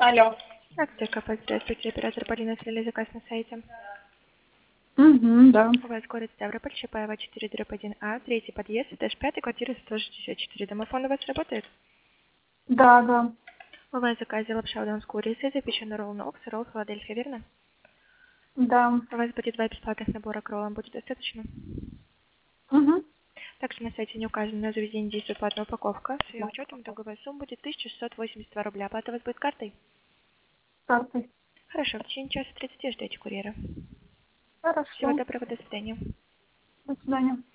Алло. Акция КП, здравствуйте, оператор Полина, слили заказ на сайте. Угу, да. У вас город Ставрополь, Чапаева, 4/1А, третий подъезд, этаж 5, квартира 164. Домофон у вас работает? Да, да. У вас в заказе лапша удон с курицей, запеченный ролл Нокс, ролл Филадельфия, верно? Да. У вас будет 2 бесплатных набора кроллом, будет достаточно? Угу. Также на сайте не указано на заведение действует платная упаковка. С ее учетом итоговая сумма будет 1682 рубля. Оплата у вас будет картой? Картой. Хорошо, в течение часа 30 ждете курьера. Всего Хорошо. доброго, до свидания. До свидания.